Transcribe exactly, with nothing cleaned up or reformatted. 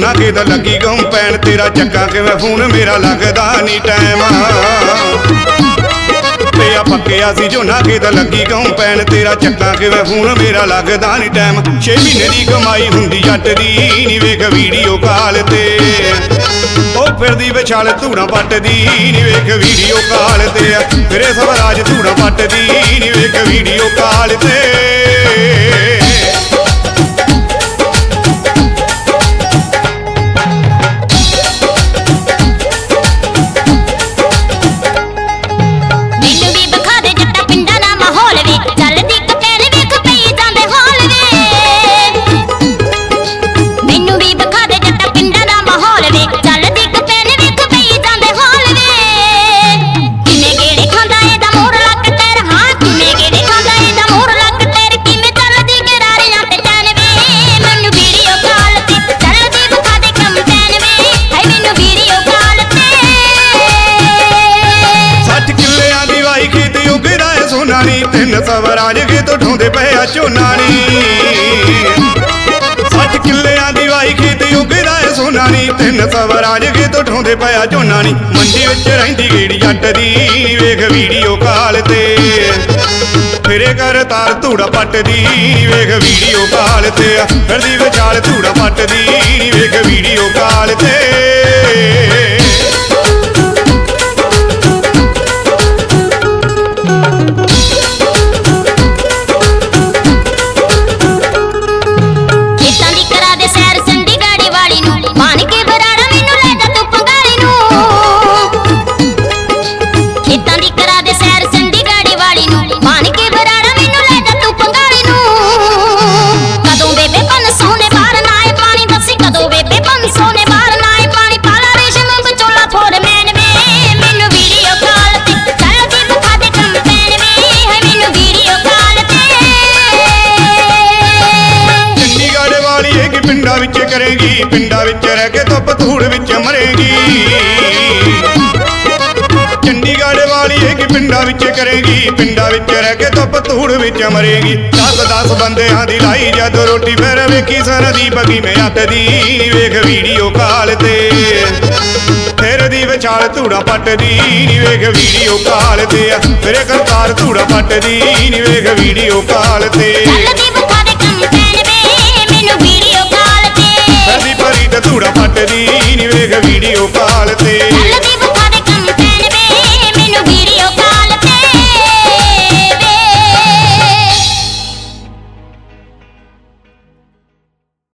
ਝੋਨਾ ਖੇਤ ਲੱਗੀ ਗਊ ਪੈਣ ਤੇਰਾ ਚੱਕਾ ਕਿਵੇਂ ਫੋਨ ਮੇਰਾ ਲੱਗਦਾ ਨੀ ਟਾਈਮ ਪਿਆ ਪੱਕਿਆ ਸੀ ਝੋਨਾ ਖੇਤ ਲੱਗੀ ਗਊ ਪੈਣ ਤੇਰਾ ਚੱਕਾ ਕਿਵੇਂ ਫੋਨ ਮੇਰਾ ਲੱਗਦਾ ਨੀ ਟਾਈਮ ਛੇ ਮਹੀਨੇ ਦੀ ਕਮਾਈ ਹੁੰਦੀ ਜੱਟ ਦੀ ਨੀ ਵੇਖ ਵੀਡੀਓ ਕਾਲ ਤੇ ਉਹ ਫਿਰਦੀ ਵਿਛਾਲ ਧੂੜਾ ਪੱਟਦੀ ਨੀ ਵੇਖ ਵੀਡੀਓ ਕਾਲ ਤੇ ਫਿਰੇ ਸਵਰਾਜ ਧੂੜਾ ਪੱਟਦੀ ਨੀ ਵੇਖ ਵੀਡੀਓ ਕਾਲ ਤੇ ਤਿੰਨ ਸਵਰਾਜ ਖੇਤ ਉਠਾਉਂਦੇ ਪਏ ਆ ਝੋਨਾ ਨੀ ਸੱਠ ਕਿੱਲਿਆਂ ਦੀ ਵਾਈ ਖੇਤ ਉਗਦਾ ਏ ਸੋਨਾ ਨੀ ਤਿੰਨ ਸਵਰਾਜ ਖੇਤ ਉਠਾਉਂਦੇ ਪਏ ਆ ਝੋਨਾ ਨੀ ਮੰਡੀ ਵਿੱਚ ਰਹਿੰਦੀ ਗੇੜੀ ਜੱਟ ਦੀ ਵੇਖ ਵੀਡੀਓ ਕਾਲ ਤੇ ਫਿਰੇ ਕਰ ਤਾਰ ਧੂੜਾ ਪੱਟਦੀ ਵੇਖ ਵੀਡੀਓ ਕਾਲ ਤੇ ਫਿਰਦੀ ਵਿਚਾਲ ਧੂੜਾ ਪੱਟਦੀ ਵੇਖ ਵੀਡੀਓ ਕਾਲ ਤੇ ਪਿੰਡਾਂ ਵਿੱਚ ਕਰੇਗੀ ਪਿੰਡਾਂ ਵਿੱਚ ਰਹਿ ਕੇ ਧੁੱਪ ਧੂੜ ਵਿੱਚ ਮਰੇਗੀ ਚੰਡੀਗੜ੍ਹ ਵਾਲੀ ਹੈ ਕਿ ਪਿੰਡਾਂ ਵਿੱਚ ਕਰੇਗੀ ਪਿੰਡਾਂ ਵਿੱਚ ਰਹਿ ਕੇ ਧੁੱਪ ਧੂੜ ਵਿੱਚ ਮਰੇਗੀ ਦਸ ਦਸ ਬੰਦਿਆਂ ਦੀ ਲਾਈ ਜਦੋਂ ਰੋਟੀ ਫਿਰ ਵੇਖੀ ਸਰਦੀ ਬਗੀ ਮੈਂ ਅੱਤਦੀ ਵੇਖ ਵੀਡੀਓ ਕਾਲ ਤੇ ਫਿਰ ਦੀ ਵਿਚਾਲ ਧੂੜਾ ਪੱਟਦੀ ਨੀ ਵੇਖ ਵੀਡੀਓ ਕਾਲ ਤੇ ਫਿਰੇ ਕਰਤਾਰ ਧੂੜਾ ਪੱਟਦੀ ਨੀ ਵੇਖ ਵੀਡੀਓ ਕਾਲ ਤੇ ਧੂੜਾ ਪੱਟਦੀ ਨੀ ਵੇਖ ਵੀਡੀਓ ਕਾਲ ਤੇ